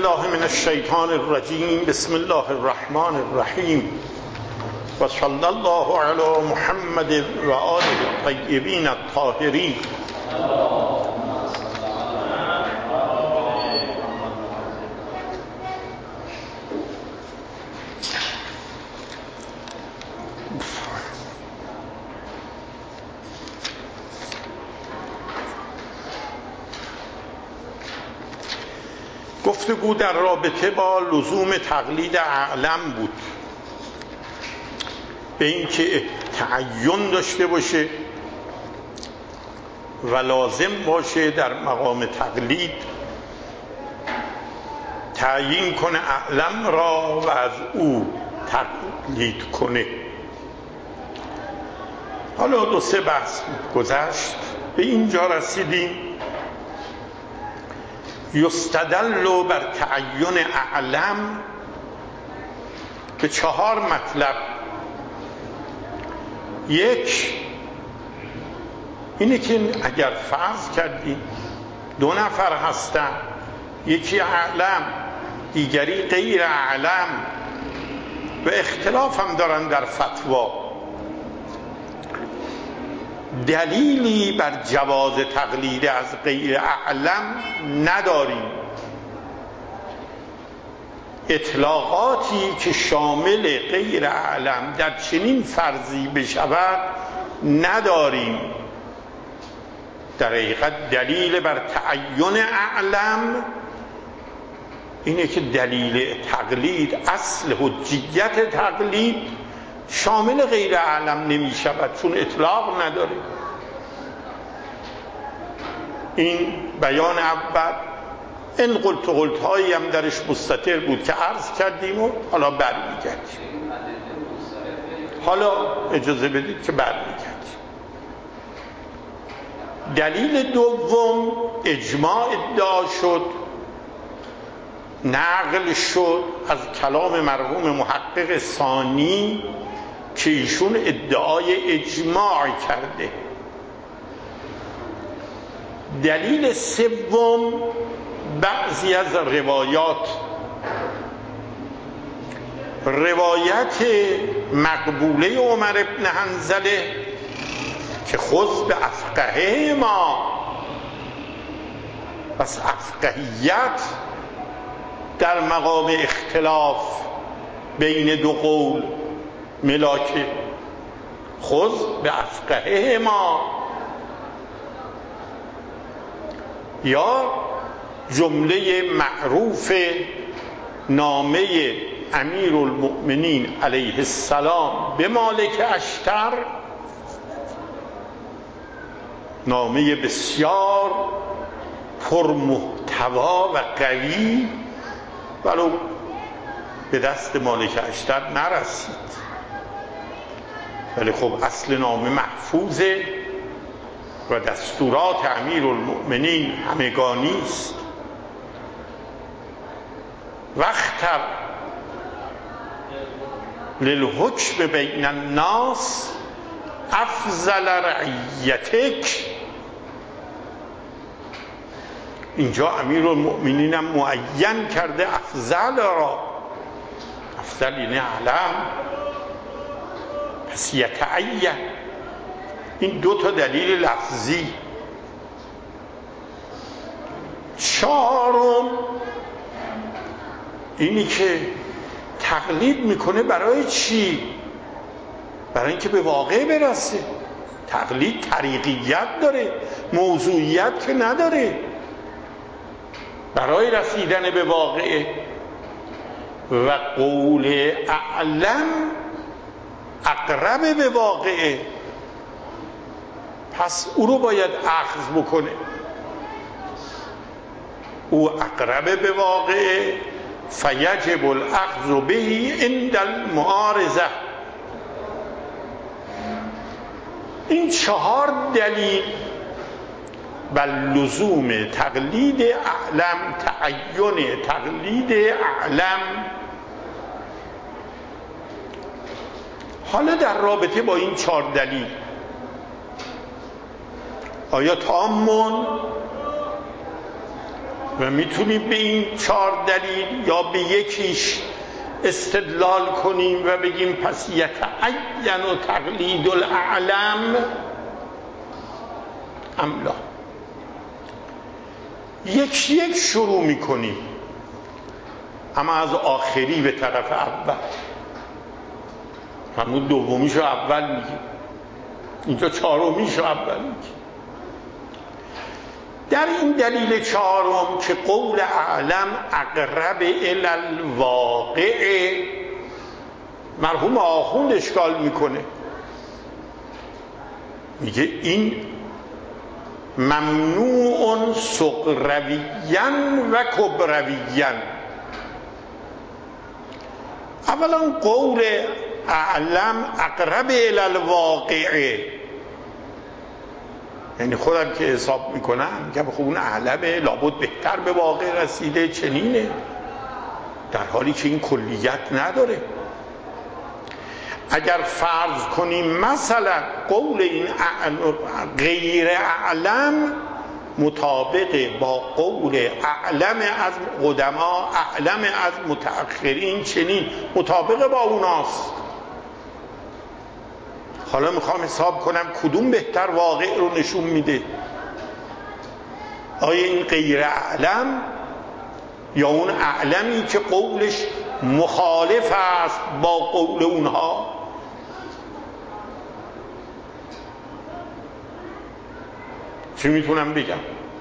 بالله من الشیطان الرجیم. بسم الله الرحمن الرحیم و صلی الله علی محمد و آله الطیبین الطاهرین. گفتگو در رابطه با لزوم تقلید اعلم بود، به اینکه تعین داشته باشه و لازم باشه در مقام تقلید تعیین کنه اعلم را و از او تقلید کنه. حالا دو سه بحث گذشت، به اینجا رسیدیم یستدل بر تعین اعلم به 4 مطلب. یک، اینه که اگر فرض کردیم 2 نفر هستن، یکی اعلم دیگری غیر اعلم و اختلاف هم دارن در فتوا، دلیلی بر جواز تقلید از غیر اعلم نداریم. اطلاقاتی که شامل غیر اعلم در چنین فرضی بشود نداریم. در حقیقت دلیل بر تعین اعلم اینه که دلیل تقلید، اصل حجیت تقلید شامل غیر اعلم نمی شود، چون اطلاق نداره. این بیان اول. این قلت هایی هم درش مستتر بود که عرض کردیم و حالا برمیگردیم. حالا اجازه بدید که برمیگردیم. دلیل دوم، اجماع ادعا شد، نقل شد از کلام مرحوم محقق ثانی که ایشون ادعای اجماع کرده. دلیل سوم، بعضی از روایت مقبوله عمر بن حنظله که خذ به افقهه ما، پس افقهیت در مقام اختلاف بین 2 قول ملاکه، خذ به افقهه ما، یا جمله معروف نامه امیرالمؤمنین علیه السلام به مالک اشتر، نامه بسیار پرمحتوا و قوی، ولو به دست مالک اشتر نرسید، ولی خب اصل نامه محفوظه و دستورات امیرالمؤمنین همگانی است. واختر للحکم بین الناس افضل رعیتک، اینجا امیرالمؤمنین هم معین کرده افضل را، افضل یعنی اعلم، پس یتعین. این 2 دلیل لفظی. 4م اینی که تقلید میکنه برای چی؟ برای اینکه به واقع برسه. تقلید طریقیت داره، موضوعیت که نداره. برای رسیدن به واقع. و قول اعلم اقرب به واقعه، پس او رو باید اخذ بکنه. او اقرب به واقعه، فیجب الاخذ به عند المعارضه. این 4 دلیل بر لزوم تقلید اعلم، تعین تقلید اعلم. حالا در رابطه با این 4 دلیل آیا تامون و میتونیم به این 4 دلیل یا به یکیش استدلال کنیم و بگیم پس یتعین و تقلید الاعلم ام لا. یک شروع میکنیم، اما از آخری به طرف اول. همون دومیشو اول میگیم، اینجا 4میشو اول میگیم. در این دلیل 4 که قول اعلم اقرب الی الواقع، مرحوم آخوند اشکال میکنه، میگه این ممنوع صغرویاً و کبرویاً. اولا قول اعلم اقرب الی الواقع، یعنی خودم که حساب میکنم میگم خب اون اعلمه، لابد بهتر به واقع رسیده، چنینه، در حالی که این کلیت نداره. اگر فرض کنیم مثلا قول این غیر اعلم مطابق با قول اعلم از قدما، اعلم از متأخرین، چنین مطابق با اوناست. حالا میخوام حساب کنم کدوم بهتر واقع رو نشون میده، آیا این غیر اعلم یا اون اعلمی که قولش مخالف است با قول اونها؟ چی میتونم بگم؟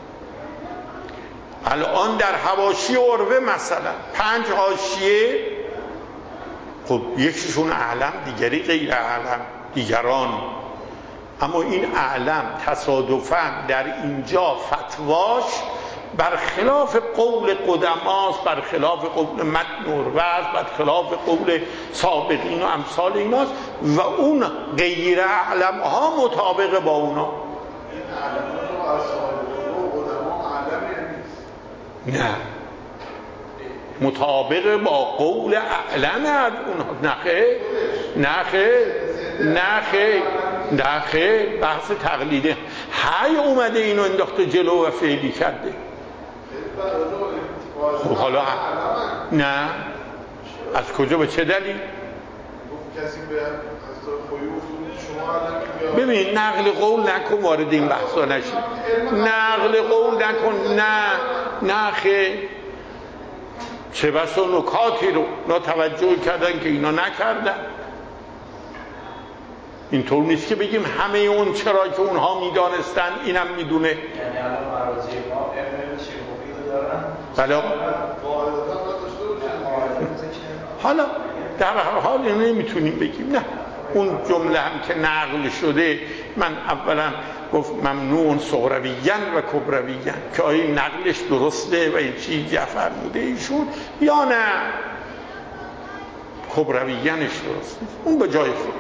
الان در حواشی عروه مثلا 5 حاشیه، خب یکیشون اعلم، دیگری غیر اعلم، دیگران. اما این اعلم تصادفاً در اینجا فتواش برخلاف قول قدماست، برخلاف قول متن عروه، برخلاف قول سابقین و امثال ایناست، و اون غیر اعلم ها مطابق با اونا. نه، مطابق با قول اعلم از اونها. نخه بحث تقلیده. هی اومده اینو انداخته جلو و فعلی کرده. خب حالا نه، از کجا به چه دلیل؟ ببین نقل قول نکن، وارد این بحثا نشی. نقل قول نکن، نه خیر. چه بسا نکاتی رو ناتوجه کردن که اینا نکردن. اینطور نیست که بگیم همه اون چرا که اونها میدانستن اینم میدونه. یعنی الان مراجع ما علم شیخوفی رو دارن. بله. حالا در هر حال اینو نمیتونیم بگیم. نه، اون جمله هم که نقل شده، من اولا گفت ممنوع صغرویاً و کبرویاً، که آیا نقلش درسته و این چیزی فرموده ایشون یا نه کبرویانش درست نیست، اون به جای خود.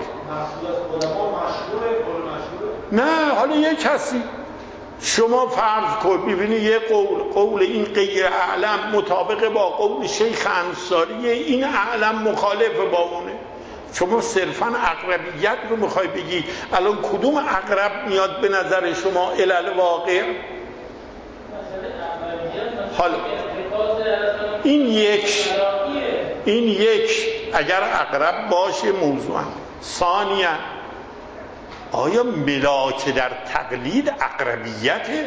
نه، حالا یه کسی شما فرض کن ببینی یه قول این غیر اعلم مطابق با قول شیخ انصاریه، این اعلم مخالف با اونه. شما صرفاً اقربیت رو میخوای بگی، الان کدوم اقرب میاد به نظر شما الی الواقع؟ حالا این یک اگر اقرب باشه موضوعاً. ثانیاً آیا ملاک در تقلید اقربیته؟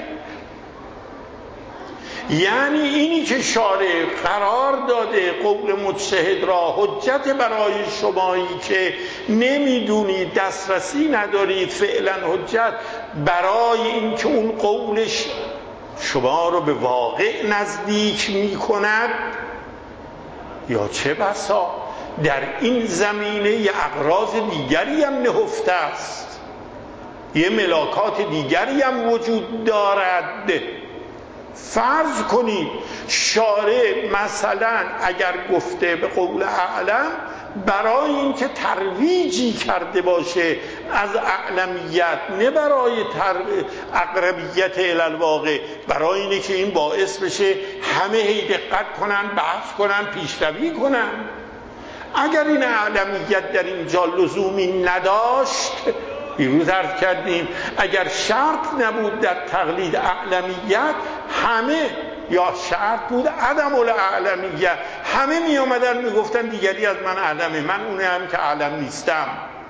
یعنی اینی که شارع قرار داده قول مجتهد را حجت برای شمایی که نمیدونید، دسترسی ندارید، فعلا حجت برای اینکه اون قولش شما رو به واقع نزدیک میکند، یا چه بسا در این زمینه یه اغراض دیگری هم نهفته است، یه ملاکات دیگری هم وجود دارد. فرض کنید شارع مثلا اگر گفته به قول اعلم برای اینکه ترویجی کرده باشه از اعلمیت، نه برای اقربیت الی الواقع، برای اینه که این باعث بشه همه هی دقت کنن، بحث کنن، پیشروی کنن. اگر این اعلمیت در اینجا لزومی نداشت، دیروز عرض کردیم اگر شرط نبود در تقلید اعلمیت، همه یا شرط بود عدم الاعلمیه. همه می آمدن می گفتن دیگری از من اعلمه، من اونه هم که اعلم نیستم.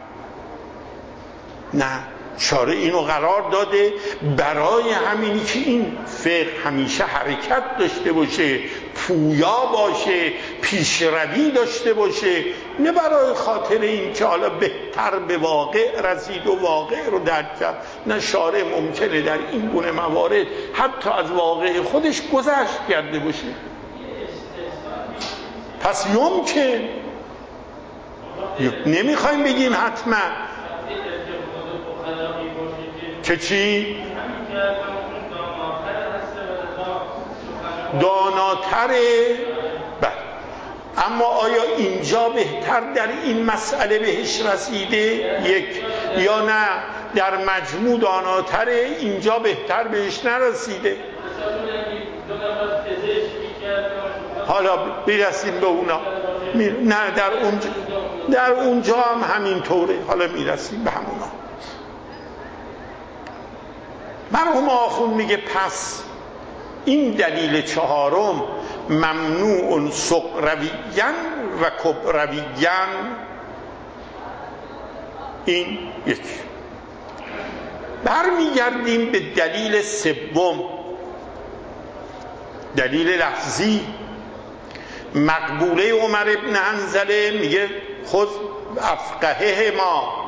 نه، شارع اینو قرار داده برای همینی که این فقه همیشه حرکت داشته باشه، پویا باشه، پیشروی داشته باشه، نه برای خاطر این که حالا بهتر به واقع رسید و واقع رو درک کرد. نه، شارع ممکنه در این گونه موارد حتی از واقع خودش گذشت کرده باشه. پس یمکن نمیخوایم بگیم حتما که چی؟ داناتره. بله، اما آیا اینجا بهتر در این مسئله بهش رسیده؟ یک، یا نه در مجموع داناتره اینجا بهتر بهش نرسیده؟ حالا میرسیم به اونا. نه، در اونجا هم همین طوره. حالا میرسیم به همونا. مرحوم آخوند میگه پس این دلیل چهارم ممنوع صغرویاً و کبرویاً، این یک. برمیگردیم به دلیل سوم، دلیل لفظی. مقبوله عمر ابن حنظله میگه خود افقهه ما،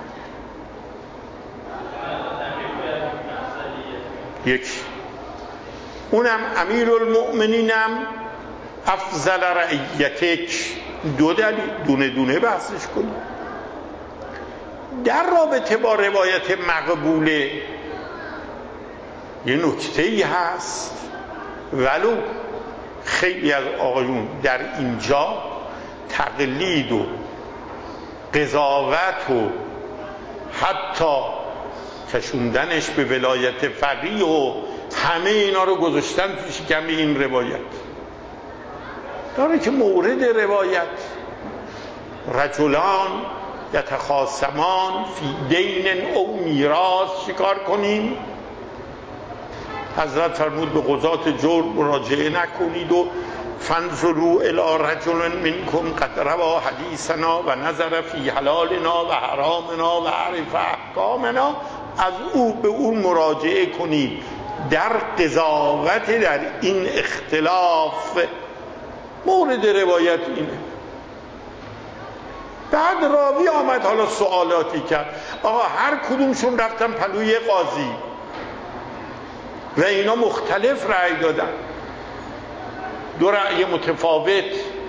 یک. اونم امیرالمؤمنینم افضل رعیتک. دو دلیل، دونه دونه بحثش کنیم. در رابطه با روایت مقبوله یه نکته‌ای هست، ولو خیلی از آقایون در اینجا تقلید و قضاوت و حتی کشوندنش به ولایت فقیه و همه اینا رو گذاشتن تو شکم این روایت. داره که مورد روایت رجلان یتخاصمان فی دین او میراث چیکار کنیم؟ حضرت فرمود به قضات جور مراجعه نکنید و فانظروا الی رجل منکم قد روا حدیثنا و نظر فی حلالنا و حرامنا و عرف احکامنا، از او به اون مراجعه کنید در قضاوت در این اختلاف. مورد روایت اینه. بعد راوی آمد حالا سوالاتی کرد، آقا هر کدومشون رفتن پلوی قاضی و اینا مختلف رأی دادن، دو رأی متفاوت.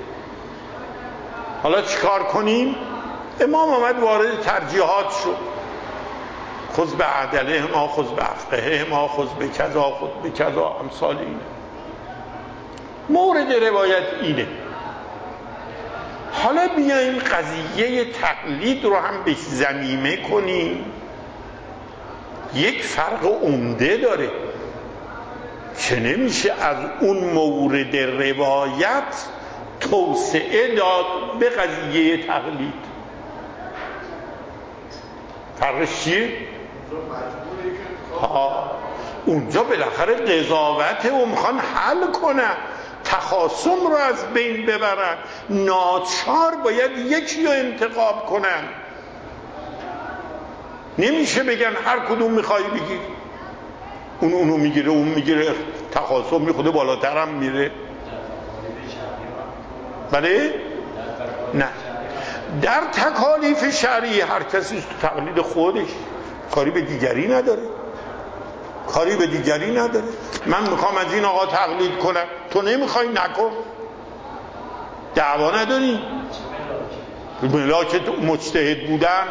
حالا چیکار کنیم؟ امام آمد وارد ترجیحات شد. خذ به عدله ما، خذ به افقهه ما، خذ به کذا، خذ به کذا، امثال اینه. مورد روایت اینه. حالا بیاییم قضیه تقلید رو هم به ضمیمه کنیم. یک فرق عمده داره که نمیشه از اون مورد روایت توسعه داد به قضیه تقلید. فرقش چیه؟ اونجا بالاخره قضاوت رو میخوان حل کنن، تخاصم رو از بین ببرن، ناچار باید یکی رو انتخاب کنن. نمیشه بگن هر کدوم میخوای بگیر، اونو میگیره، اون میگیره، تخاصم میخوده بالاتر هم میره. بله؟ نه، در تکالیف شرعی هر کسی تو تقلید خودش، کاری به دیگری نداره. کاری به دیگری نداره. من میخوام از این آقا تقلید کنم، تو نمیخوای، نکن. دعوا نداری. ملاک مجتهد بودن،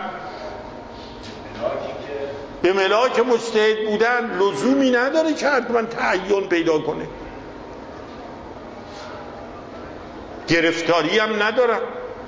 به ملاک مجتهد بودن لزومی نداره که حتما تعین پیدا کنه. گرفتاری هم ندارم.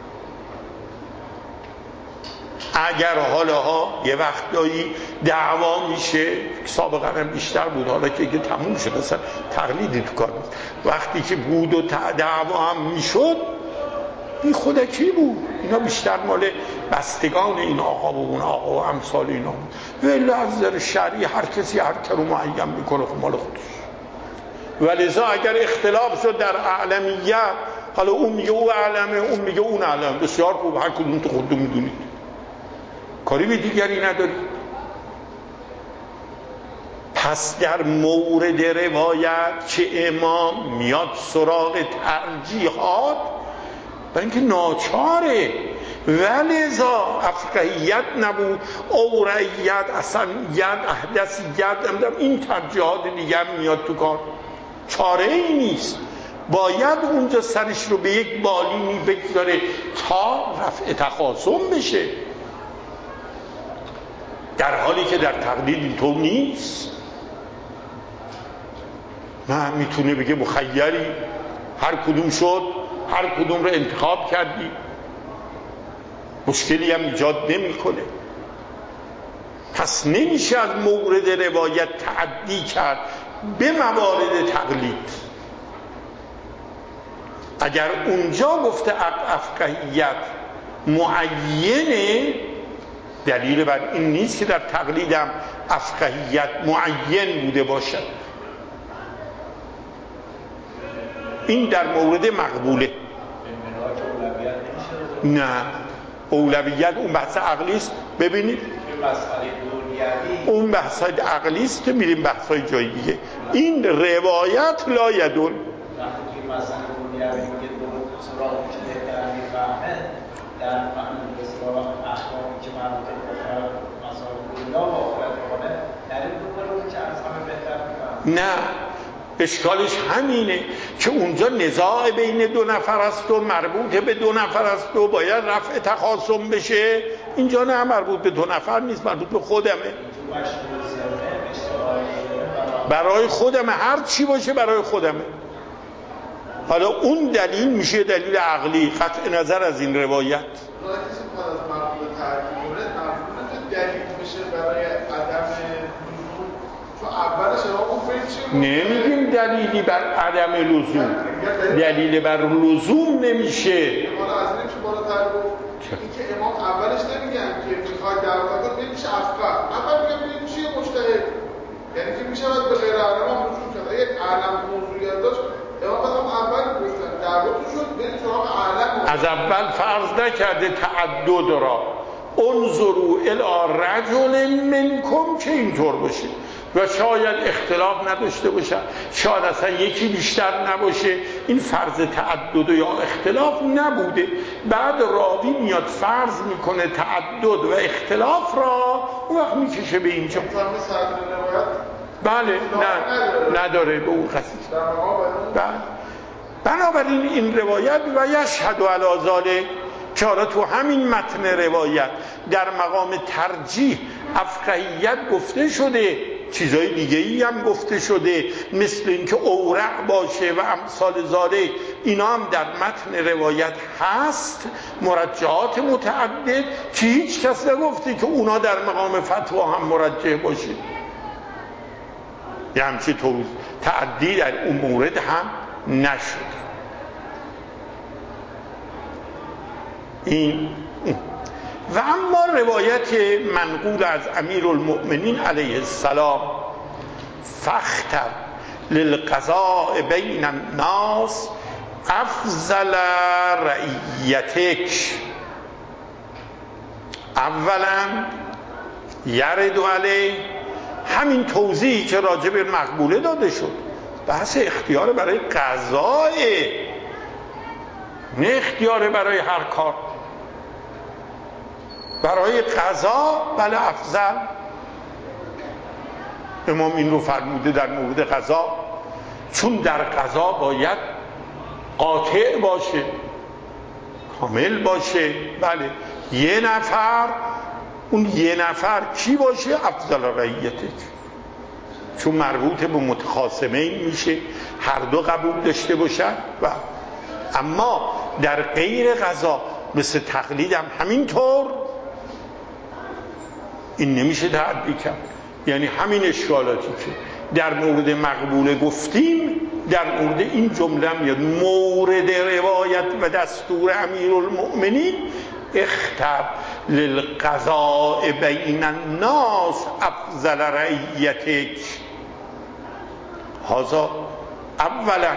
اگر حالا یه وقتایی دعوا میشه، سابقا هم بیشتر بود، حالا که تموم شد اصلا تقلیدی تو کار نیست، وقتی که بود و دعوا هم میشد بی خودکی بود. اینا بیشتر مال بستگان این آقا و اون آقا و امثال اینا بود. ولی از نظر شرعی هر کسی هر کارو معین میکنه، خب مال خودش. ولذا اگر اختلاف شد در اعلمیت، حالا اون میگه او اعلمه، اون میگه اون اعلمه، بسیار خوب، هر کدوم تو خودتون میدونید، کاری به دیگری ندارید. پس در مورد روایت که امام میاد سراغ ترجیحات، برای اینکه ناچاره، ولذا افقهیت نبود، اورعیت، اصلیت، احدثیت، این ترجیحات دیگر میاد تو کار، چاره ای نیست، باید اونجا سرش رو به یک بالینی بگذاره تا رفع تخاصم بشه، در حالی که در تقلید اینطور نیست. نه، میتونه بگه مخیری، هر کدوم شد، هر کدوم رو انتخاب کردی، مشکلی هم ایجاد نمیکنه. پس نمیشه از مورد روایت تعدی کرد به موارد تقلید. اگر اونجا گفته افقهیت معینه، دلیل بر این نیست که در تقلیدم افقهیت معین بوده باشد. این در مورد مقبوله. نه، اولویت اون بحث عقلی است. ببینید اون بحث عقلی است که میریم بحثای جای دیگه. این روایت لا یدل. نه، اشکالش همینه که اونجا نزاع بین دو نفر است و مربوط به دو نفر است و باید رفع تخاصم بشه. اینجا نه، مربوط به دو نفر نیست، مربوط به خودمه، برای خودمه، هر چی باشه برای خودمه. حالا اون دلیل میشه دلیل عقلی، قطع نظر از این روایت. دلیل میشه برای عدم تو اولش نمیگیم دلیلی بر عدم لزوم، دلیل بر لزوم نمیشه. حالا از این که بالاتر گفت این که امام اولش نمیگن که میخواد دعوا کنه میشه افقه، اول میگم چیه مجتهد، یعنی که میشه باید به غیر علم رجوع کرد. یک علم موضوعیت داشت امام بعد اول گفتن دعواتون شد برید سراغ علم. از اول فرض نکرده تعدد را، انظروا الی رجل منکم که اینطور باشه و شاید اختلاف نداشته باشه، شاید اصلا یکی بیشتر نباشه، این فرض تعدد یا اختلاف نبوده. بعد راوی میاد فرض میکنه تعدد و اختلاف را، اون وقت میکشه به اینجا. بله، نه نداره به اون قصد. بنابراین این روایت و یشهد علی ذلک که حالا تو همین متن روایت در مقام ترجیح افقهیت گفته شده، چیزای دیگه ای هم گفته شده، مثل اینکه اورع باشه و امثال ذالک، اینا هم در متن روایت هست، مرجعات متعدد که هیچ کس نگفته که اونا در مقام فتوا هم مرجع باشه. یه همچی طور تعدی در اون مورد هم نشد. این و اما روایت منقول از امیرالمؤمنین علیه السلام فاختر للقضاء بین الناس افضل رعیتک، اولا یرد علیه، همین توضیحی که راجع به مقبوله داده شد، بحث اختیار برای قضاء، نه اختیار برای هر کار، برای قضا بله افضل. امام این رو فرموده در مورد قضا، چون در قضا باید قاطع باشه، کامل باشه. بله، یه نفر، اون یه نفر کی باشه؟ افضل رعیته، چون مربوط به متخاصمین میشه، هر دو قبول داشته باشن. و اما در غیر قضا مثل تقلید هم همینطور، این نمیشه تعدی کرد. یعنی همین اشکالاتی که در مورد مقبوله گفتیم در مورد این جمله میاد، مورد روایت و دستور امیرالمؤمنین اختر للقضاء بین الناس افضل رعیتک، هذا اولا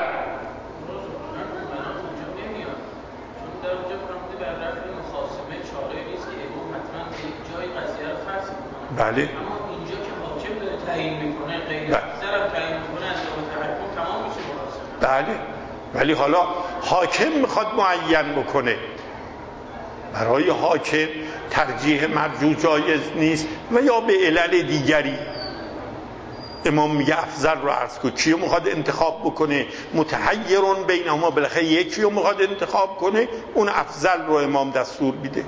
بله. اما اینجا که حاکم داره تعیین میکنه غیر افضل هم تعیین میکنه از تحکم تمام میشه. بله، ولی حالا حاکم میخواد معین بکنه. برای حاکم ترجیح مرجوع جایز نیست و یا به علل دیگری امام میگه افضل رو عرض کن. کیو میخواد انتخاب بکنه؟ متحیرون بینهما، بالاخره یکی رو میخواد انتخاب کنه، اون افضل رو امام دستور میده.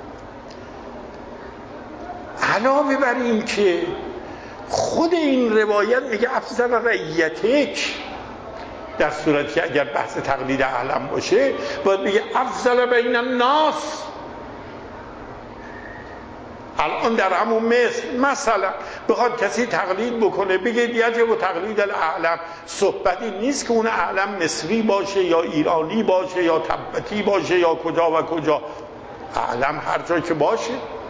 علاوه بر این که خود این روایت میگه افضل رعیتک، در صورتی که اگر بحث تقلید اعلم باشه باید میگه افضل بین الناس. الان در همون مثلا بخواد کسی تقلید بکنه بگه یجب تقلید الاعلم، صحبتی نیست که اون اعلم مصری باشه یا ایرانی باشه یا تبتی باشه یا کجا و کجا، اعلم هر جا که باشه.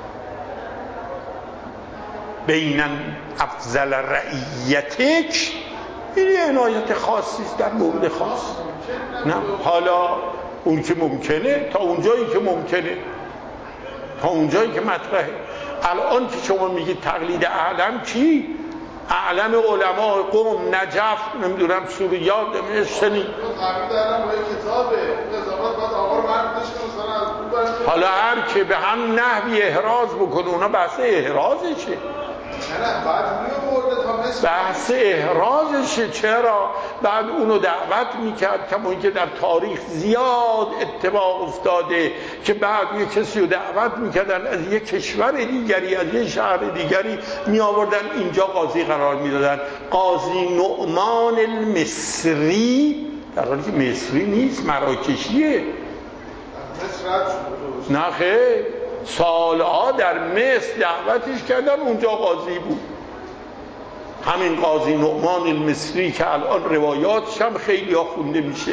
بین افضل رعیتک این عنایت خاصی است در مورد خاص. نه حالا اون که ممکنه تا اونجایی که ممکنه، تا اونجایی که مطرحه. الان که شما میگید تقلید اعلم چی؟ اعلم علماء قوم نجف، نمیدونم سوریات، نمیشتنی تقلید اعلم با یک کتابه قضاوت باید آقا رو مردش کنه از اون برده. حالا هر که به هم نحوی احراز بکنه اونا بحث احرازشه. نه بعد میورده تا مثل بحث احرازشه. چرا؟ بعد اونو دعوت میکرد، کما اینکه در تاریخ زیاد اتفاق افتاده که بعد یک کسی رو دعوت میکردن از یک کشور دیگری، از یک شهر دیگری میآوردن اینجا قاضی قرار میدادن. قاضی نعمان المصری، در حالی که مصری نیست، مراکشیه. مصر رد شد. نه خیر، سالها در مصر دعوتش کردن، اونجا قاضی بود. همین قاضی نعمان المصری که الان روایاتش هم خیلی ها خونده میشه،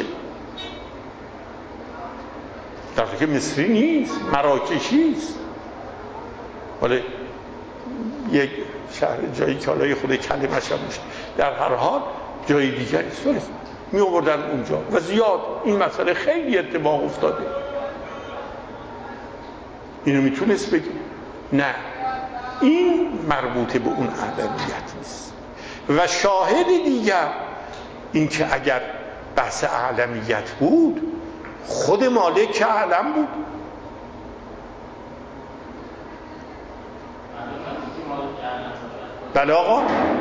در حالی که مصری نیست، مراکشی است. ولی یک شهر جایی که حالا خود کلمش هم میشه، در هر حال جای دیگری است می آوردن اونجا و زیاد این مسئله خیلی اتفاق افتاده. اینو میتونست بگی؟ نه، این مربوط به اون اعلمیت نیست. و شاهد دیگر این که اگر بحث اعلمیت بود خود مالک که اعلم بود. بله آقا،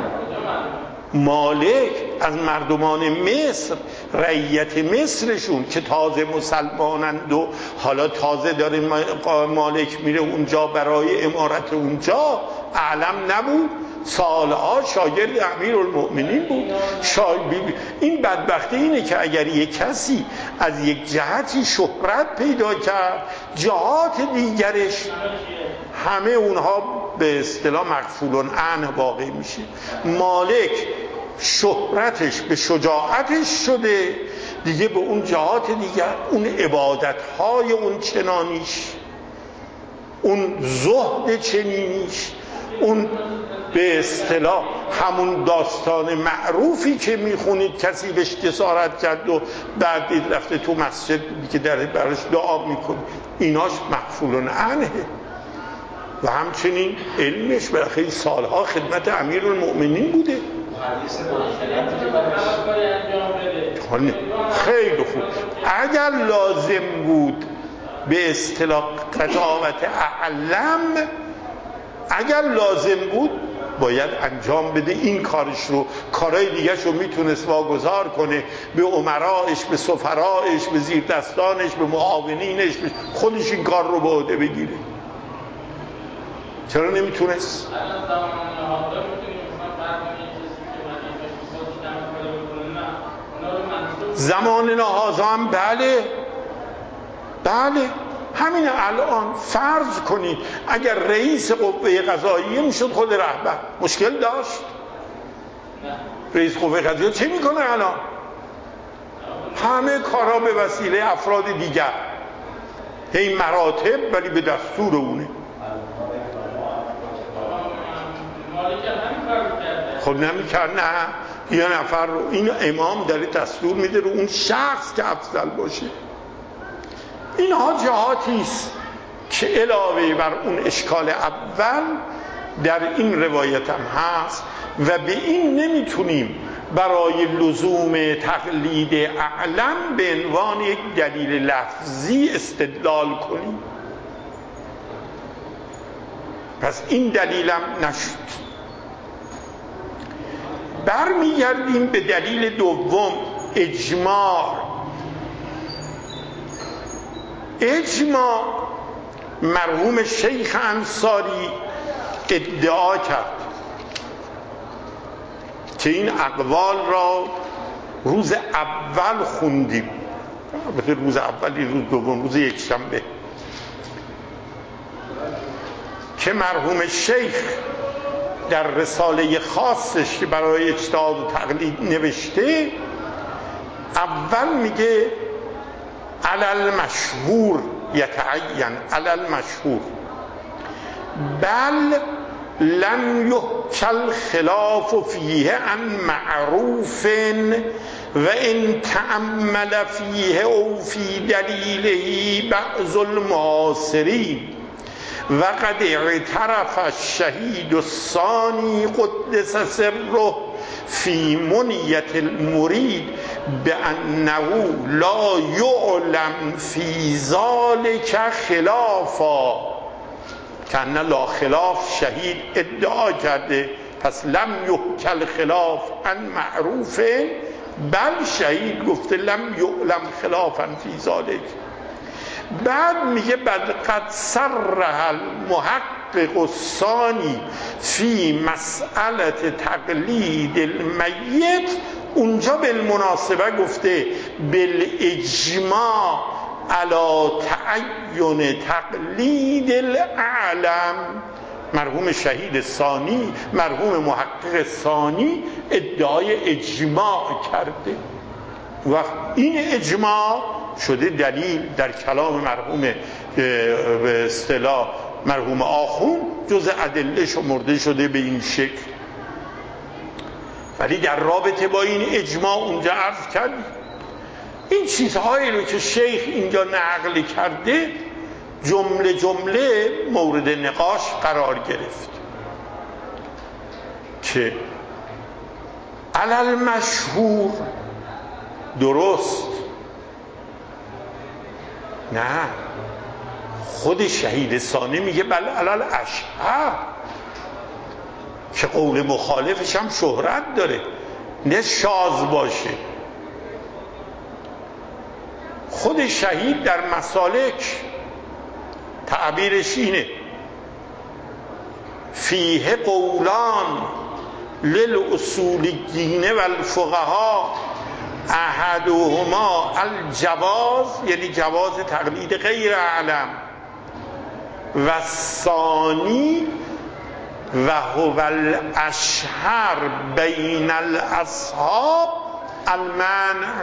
مالک از مردمان مصر، رعیت مصرشون که تازه مسلمانند و حالا تازه داره مالک میره اونجا برای امارت اونجا، اعلم نبود، سالها شاگرد امیرالمؤمنین بود. این بدبختی اینه که اگر یک کسی از یک جهتی شهرت پیدا کرد، جهات دیگرش همه اونها به اصطلاح مغفولون عنه واقع میشه. مالک شهرتش به شجاعتش شده دیگه، به اون جهات دیگر، اون عبادتهای اون چنانیش، اون زهد چنینیش، اون به اصطلاح همون داستان معروفی که میخونید کسی بهش جسارت کرد و بعد دید رفته تو مسجد که در براش دعا میکنه، ایناش مغفولون عنه. و همچنین علمش برای سالها خدمت امیرالمؤمنین بوده. خیلی خوب. اگر لازم بود به اصطلاح قضاوت اعلم، اگر لازم بود باید انجام بده این کارش رو، کارهای دیگرش رو میتونست واگذار کنه به امرایش، به سفرایش، به زیر دستانش، به معاونینش، خودش این کار رو به عهده بگیره. چرا نمیتونست؟ زمان نهازا هم بله همین الان فرض کنید اگر رئیس قوه قضاییه میشد خود رهبر، مشکل داشت؟ رئیس قوه قضاییه چه میکنه الان؟ همه کارا به وسیله افراد دیگر، هی مراتب ولی به دستور اونه. خب نمیکرد. نه یه نفر رو این امام داره دستور میده رو اون شخص که افضل باشه. اینها جهاتی است که علاوه بر اون اشکال اول در این روایت هم هست و به این نمیتونیم برای لزوم تقلید اعلم به عنوان یک دلیل لفظی استدلال کنیم. پس این دلیلم نشد. برمیگردیم به دلیل دوم، اجماع. مرحوم شیخ انصاری ادعا کرد که این اقوال را روز اول خوندیم، البته روز اولی، روز دوم، روز یکشنبه، که مرحوم شیخ در رساله خاصش که برای اجتهاد و تقلید نوشته، اول میگه علل مشهور یتعین، علل مشهور بل لم یحکل خلاف فیه عن معروف و ان تأمل فیه او فی دلیله بعض المعاصرین و قد اعترف الشهید الثانی قدس سره فی منیت المرید بأنه لا یعلم فی ذلک خلافا، که ان لا خلاف شهید ادعا کرده، پس لم یحکل خلاف عن معروف، بل شهید گفته لم یعلم خلافا فی ذلک. بعد میگه قد صرح المحقق الثانی فی مسئله تقلید المیت، اونجا بالمناسبه گفته بالاجماع علی تعین تقلید الاعلم. مرحوم شهید ثانی، مرحوم محقق ثانی ادعای اجماع کرده و این اجماع شده دلیل در کلام مرحوم به اصطلاح مرحوم آخوند جز ادله شمرده شده به این شکل. ولی در رابطه با این اجماع اونجا عرض کردیم این چیزهایی رو که شیخ اینجا نقل کرده جمله جمله مورد نقاش قرار گرفت که علل مشهور درست، نه، خود شهید ثانی میگه بله علل اشهر، که قول مخالفش هم شهرت داره، نه شاذ باشه. خود شهید در مسالک تعبیرش اینه فیه قولان للاصولیین و الفقها احدهما الجواز، یعنی جواز تقلید غیر اعلم، و الثانی و هو الاشهر بین الاصحاب المنع.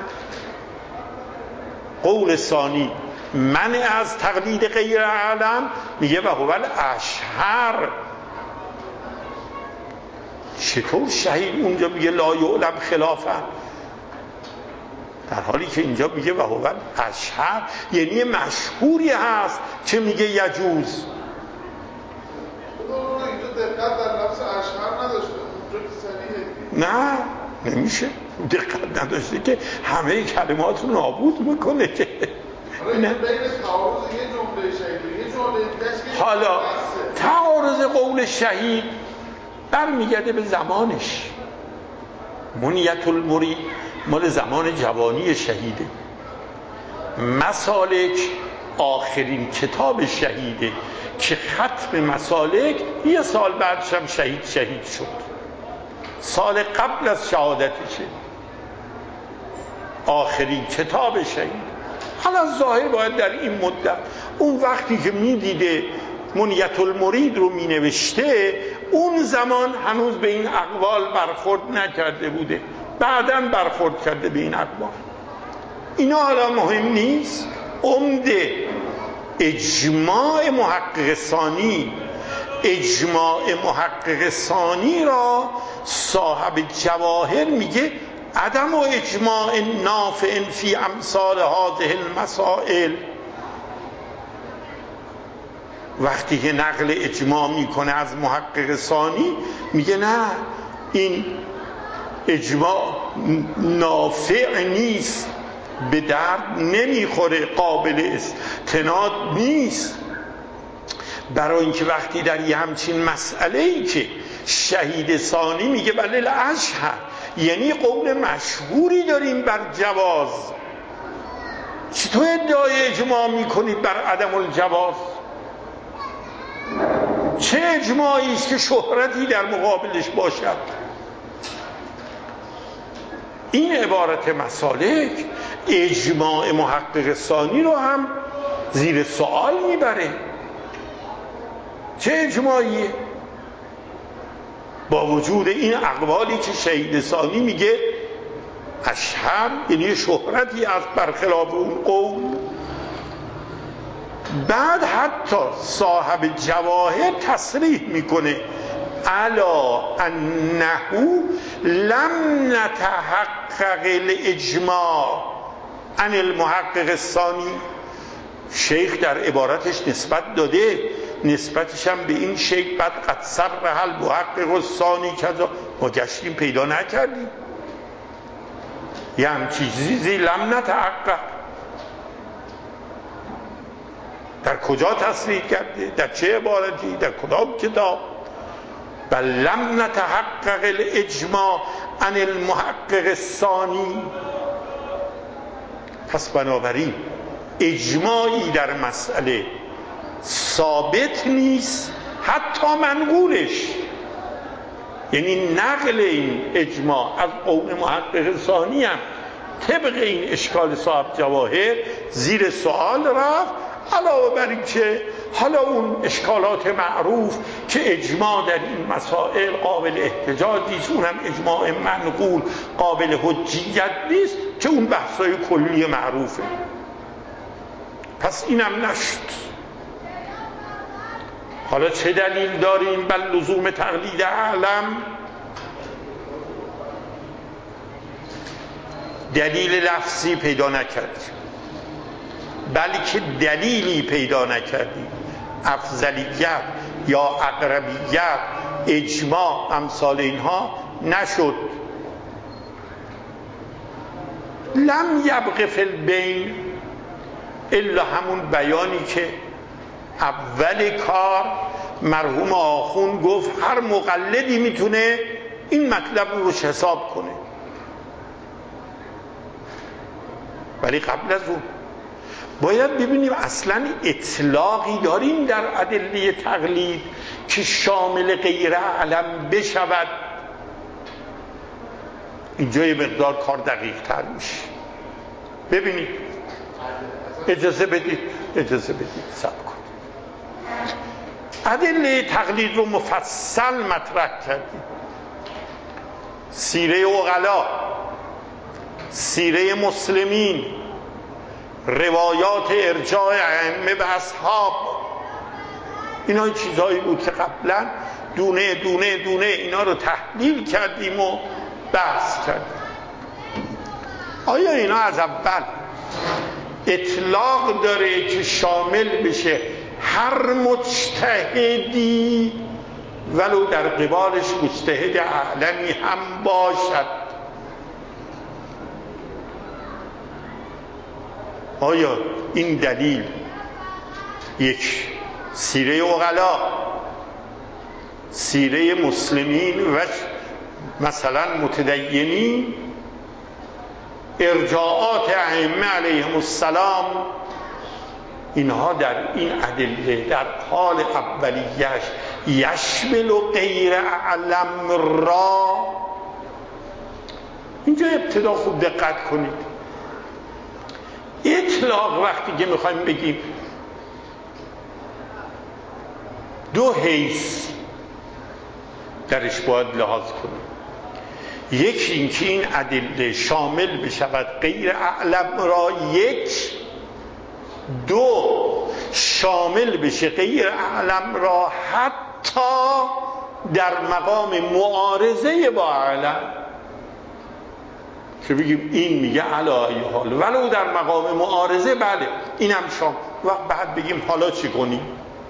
قول ثانی منع از تقلید غیر اعلم، میگه و هو الاشهر. چطور شهید اونجا میگه لا یعلم خلافه، در حالی که اینجا میگه و هو الاشهر، یعنی مشهوری هست که میگه یجوز. اینجا دقت در لفظ اشهر نداشته، اونجا که صریحه. نه نمیشه دقت نداشته که همه کلمات رو نابود میکنه که نه. بین تعارض یه جمله شهید و یه جمله دیگه، حالا تعارض قول شهید برمیگرده به زمانش. منیت المرید مال زمان جوانی شهیده، مسالک آخرین کتاب شهیده که ختم مسالک یه سال بعدش هم شهید شد، سال قبل از شهادتشه، آخرین کتاب شهید. حالا ظاهر باید در این مدت، اون وقتی که میدیده منیت المرید رو مینوشته، اون زمان هنوز به این اقوال برخورد نکرده بوده، بعداً برخورد کرده به این اقوال. اینا حالا مهم نیست. عمده اجماع محقق ثانی اجماع محقق ثانی را صاحب جواهر میگه عدم و اجماع نافع فی امثال هذه المسائل. وقتی که نقل اجماع میکنه از محقق ثانی میگه نه، این اجماع نافع نیست، به درد نمیخوره، قابل استناد نیست. برای اینکه وقتی در یه همچین مسئله‌ای که شهید ثانی میگه بله الاشهر، یعنی قول مشهوری داریم بر جواز، چطور ادعای اجماع میکنید بر عدم الجواز؟ چه اجماعی است که شهرتی در مقابلش باشد؟ این عبارت مسالک اجماع محقق ثانی رو هم زیر سوال میبره. چه اجماعیه؟ با وجود این اقوالی که شهید ثانی میگه اشهر، یعنی شهرتی از برخلاف اون قول. بعد حتی صاحب جواهر تصریح میکنه الا انه لم نتحقق الاجماع عن المحقق الثانی. شیخ در عبارتش نسبت داده، نسبتش هم به این شیخ بعد قد صرح المحقق الثانی کذا، ما گشتیم پیدا نکردیم یه همچین چیزی لم نتحقق. در کجا تصریح کرده؟ در چه عبارتی؟ در کدام کتاب؟ بل لم نتحقق الاجماع عن المحقق الثانی. پس بنابراین اجماعی در مسئله ثابت نیست، حتی منقولش، یعنی نقل این اجماع از قول محقق ثانی هم طبق این اشکال صاحب جواهر زیر سوال رفت. علاوه بر این که حالا اون اشکالات معروف که اجماع در این مسائل قابل احتجاج نیست، اونم اجماع منقول قابل حجیت نیست، که اون بحثای کلی معروفه. پس اینم نشد. حالا چه دلیل داریم بر لزوم تقلید اعلم؟ دلیل لفظی پیدا نکردیم، بلکه دلیلی پیدا نکردیم. افضلیت یا اقربیت، اجماع، امثال اینها نشد. لم یبق فی البین الا همون بیانی که اول کار مرحوم آخوند گفت هر مقلدی میتونه این مطلب رو حساب کنه. ولی قبل از اون باید ببینیم اصلا اطلاقی داریم در ادله تقلید که شامل غیر اعلم بشود. اینجا یه مقدار کار دقیق تر میشه. ببینید، اجازه بدید صبر کنید. ادله تقلید رو مفصل مطرح کردیم. سیره عقلا، سیره مسلمین، روایات ارجاع ائمه به اصحاب، اینا چیزهایی بود که قبلا دونه دونه دونه اینا رو تحلیل کردیم و بحث کردیم. آیا اینا از اول اطلاق داره که شامل بشه هر مجتهدی ولو در قبالش مجتهد اعلمی هم باشد؟ آیا این دلیل یک سیره عقلا، سیره مسلمین و مثلا متدینین، ارجاعات ائمه علیهم السلام، اینها در این ادله در حال اولیه‌اش یشمل و غیر اعلم را؟ اینجا ابتدا خوب دقت کنید. اطلاق وقتی که میخوایم بگیم دو حیث درش باید لحاظ کنیم. یکی اینکه این ادله شامل بشود غیر اعلم را، یک. دو، شامل بشه غیر اعلم را حتی حتی در مقام معارضه با اعلم، که بگیم این میگه علی حال ولو در مقام معارضه، بله اینم شام، و بعد بگیم حالا چی کنیم؟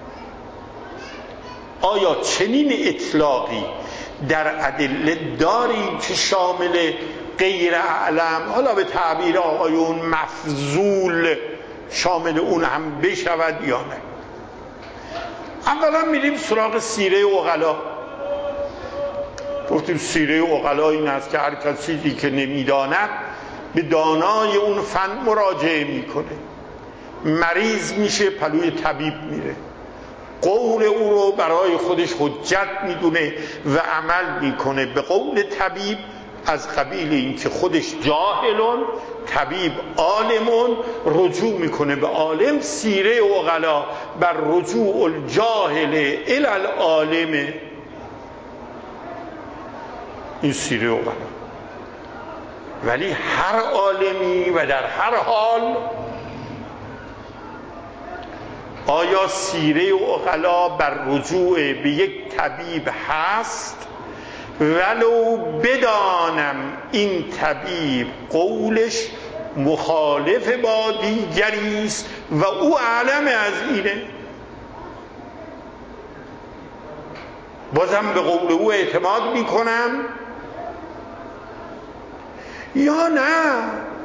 آیا چنین اطلاقی در ادله داریم که شامل غیر اعلم، حالا به تعبیر آقایون مفضول، شامل اون هم بشود یا نه؟ اولا میریم سراغ سیره عقلا. گفتیم سیره عقلا این است که هر کسی که نمیداند به دانای اون فن مراجعه میکنه، مریض میشه پلوی طبیب میره، قول او رو برای خودش حجت میدونه و عمل میکنه به قول طبیب، از قبیل این که خودش جاهلون، طبیب عالمون، رجوع میکنه به عالم. سیره عقلا بر رجوع الجاهل الی العالم، این سیره عقلا. ولی هر عالمی و در هر حال، آیا سیره عقلا بر رجوع به یک طبیب هست ولو بدانم این طبیب قولش مخالف با دیگری است و او اعلم از اینه؟ بازم به قول او اعتماد میکنم یا نه؟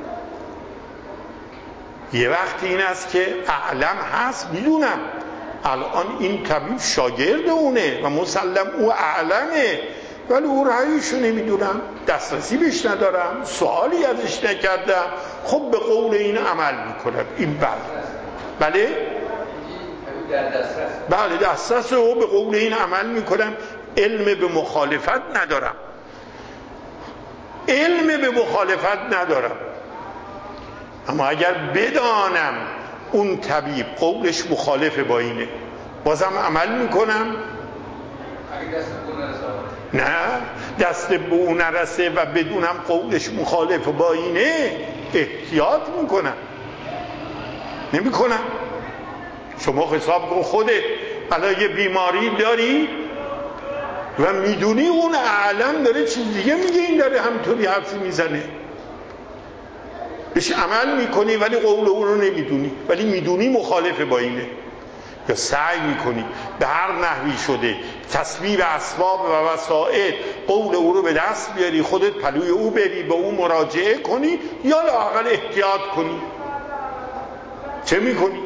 یه وقتی این است که اعلم هست، میدونم الان این طبیب شاگرد اونه و مسلم او اعلمه، ولی او رأیشو نمیدونم، دسترسی بهش ندارم، سوالی ازش نکردم، خب به قول این عمل میکنم. این بله بله دسترس او به قول این عمل میکنم، علم به مخالفت ندارم، علم به مخالفت ندارم. اما اگر بدانم اون طبیب قولش مخالفه با اینه، بازم عمل میکنم؟ نه، دست به اون نرسه و بدونم قولش مخالفه با اینه، احتیاط میکنم، نمیکنم. شما حساب کن خودت الان یه بیماری داری و میدونی اون اعلم داره چیز دیگه میگه، این داره همطوری حرفی میزنه، بهش عمل میکنی ولی قول اون رو نمیدونی، ولی میدونی مخالفه با اینه، یا سعی میکنی به هر نحوی شده تسبیب اسباب و وسائل قول او رو به دست بیاری، خودت پلوی او بری، به او مراجعه کنی، یا لااقل احتیاط کنی. چه میکنی؟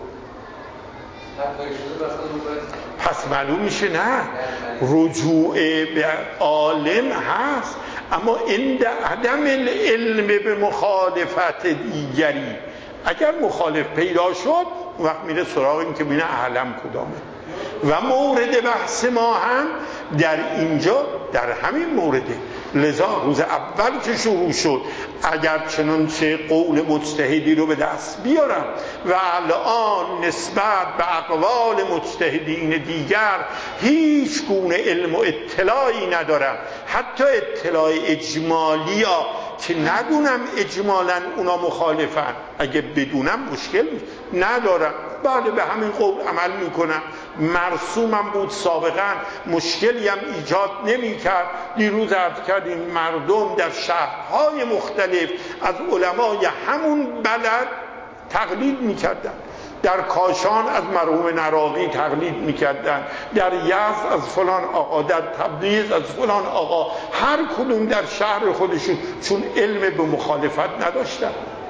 پس معلوم میشه نه، رجوع به عالم هست، اما عند عدم العلم به مخالفت دیگری. اگر مخالف پیدا شد وقت میره سراغ این که بینه اعلم کدامه. و مورد بحث ما هم در اینجا در همین مورده. لذا روز اول که شروع شد اگر چنانچه قول مجتهدی رو به دست بیارم و الان نسبت به اقوال مجتهدین دیگر هیچ گونه علم و اطلاعی ندارم، حتی اطلاع اجمالی ها که ندونم اجمالا اونا مخالفن، اگه بدونم مشکل ندارم، بله به همین قول عمل میکنم، مرسومم بود سابقا، مشکلی هم ایجاد نمی کرد. دیروز عرض کردیم مردم در شهرهای مختلف از علمای همون بلد تقلید میکردن، در کاشان از مرحوم نراقی تقلید میکردن، در یزد از فلان آقا، در تبریز از فلان آقا، هر کدوم در شهر خودشون، چون علم به مخالفت نداشتن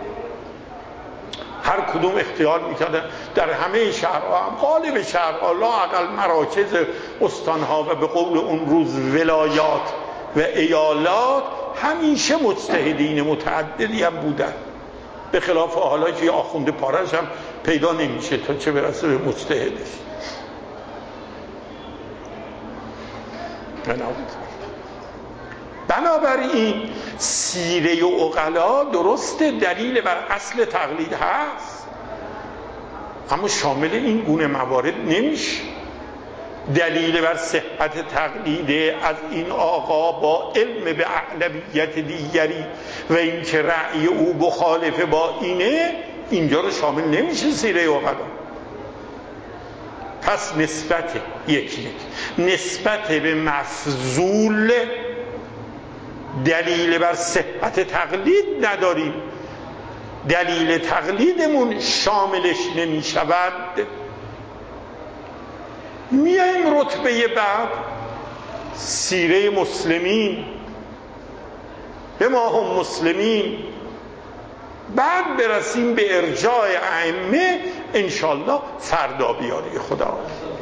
هر کدوم اختیار میکردن. در همه شهرها هم غالب شهرها لااقل مراکز استانها و به قول اون روز ولایات و ایالات همیشه مجتهدین متعددی هم بودن، به خلاف حالا که آخونده پارش هم پیدا نمیشه تا چه برسه به مجتهدش. بنابراین سیره و عقلا درست دلیل بر اصل تقلید هست، اما شامل این گونه موارد نمیشه. دلیل بر صحت تقلید از این آقا با علم به اعلمیت دیگری و اینکه رأی او مخالفه با اینه، اینجا رو شامل نمیشه سیره و عقلا. پس نسبت نسبت به مفضول دلیل بر صحت تقلید نداریم، دلیل تقلیدمون شاملش نمی شود. میایم رتبه بعد، سیره مسلمین، به ما هم مسلمین، بعد برسیم به ارجاع ائمه انشالله فردا بیاری خدا.